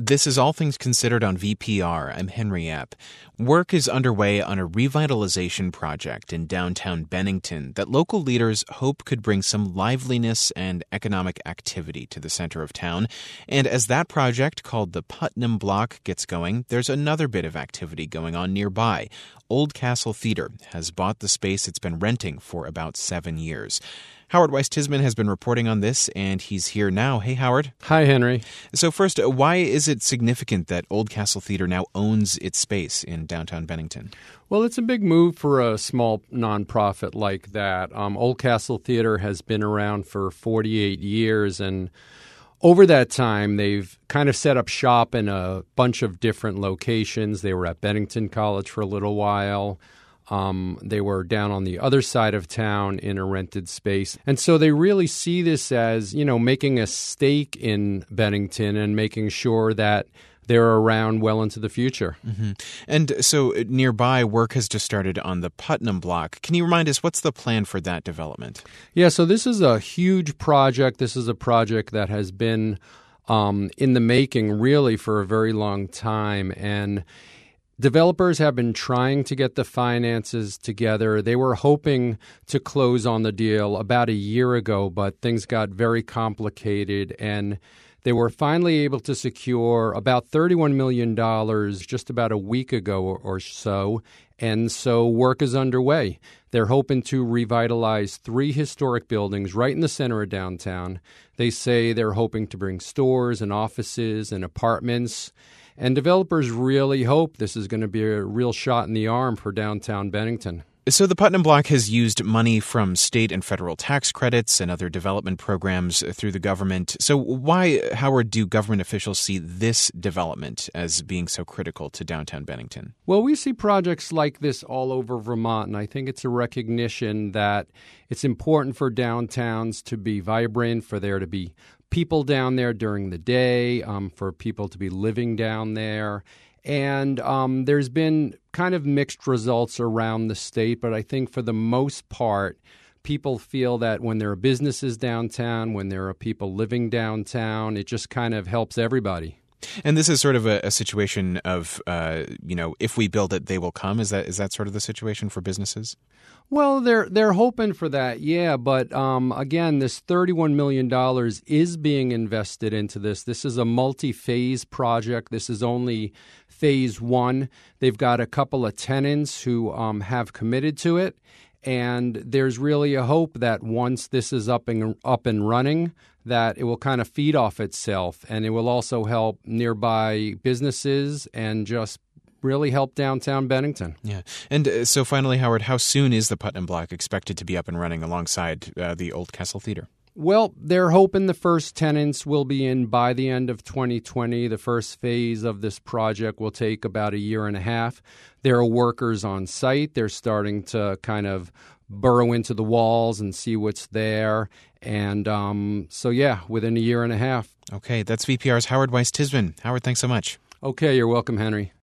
This is All Things Considered on VPR. I'm Henry Epp. Work is underway on a revitalization project in downtown Bennington that local leaders hope could bring some liveliness and economic activity to the center of town. And as that project, called the Putnam Block, gets going, there's another bit of activity going on nearby. Oldcastle Theater has bought the space it's been renting for about 7 years. Howard Weiss-Tisman has been reporting on this, and he's here now. Hey, Howard. Hi, Henry. So first, why is it significant that Oldcastle Theater now owns its space in downtown Bennington? Well, it's a big move for a small nonprofit like that. Oldcastle Theater has been around for 48 years, and over that time, they've kind of set up shop in a bunch of different locations. They were at Bennington College for a little while. They were down on the other side of town in a rented space. And so they really see this as, making a stake in Bennington and making sure that they're around well into the future. Mm-hmm. And so nearby, work has just started on the Putnam Block. Can you remind us, what's the plan for that development? Yeah, so this is a huge project. This is a project that has been in the making really for a very long time. And developers have been trying to get the finances together. They were hoping to close on the deal about a year ago, but things got very complicated, and they were finally able to secure about $31 million just about a week ago or so, and so work is underway. They're hoping to revitalize 3 historic buildings right in the center of downtown. They say they're hoping to bring stores and offices and apartments. And developers really hope this is going to be a real shot in the arm for downtown Bennington. So the Putnam Block has used money from state and federal tax credits and other development programs through the government. So why, Howard, do government officials see this development as being so critical to downtown Bennington? Well, we see projects like this all over Vermont, and I think it's a recognition that it's important for downtowns to be vibrant, for there to be people down there during the day, for people to be living down there. And there's been kind of mixed results around the state, but I think for the most part, people feel that when there are businesses downtown, when there are people living downtown, it just kind of helps everybody. And this is sort of a situation of, if we build it, they will come. Is that sort of the situation for businesses? Well, they're hoping for that, yeah. But again, this $31 million is being invested into this. This is a multi-phase project. This is only phase 1. They've got a couple of tenants who have committed to it. And there's really a hope that once this is up and running, that it will kind of feed off itself, and it will also help nearby businesses and just really help downtown Bennington. Yeah. And so finally, Howard, how soon is the Putnam Block expected to be up and running alongside the Oldcastle Theater? Well, they're hoping the first tenants will be in by the end of 2020. The first phase of this project will take about a year and a half. There are workers on site. They're starting to kind of burrow into the walls and see what's there. And within a year and a half. Okay, that's VPR's Howard Weiss-Tisman. Howard, thanks so much. Okay, you're welcome, Henry.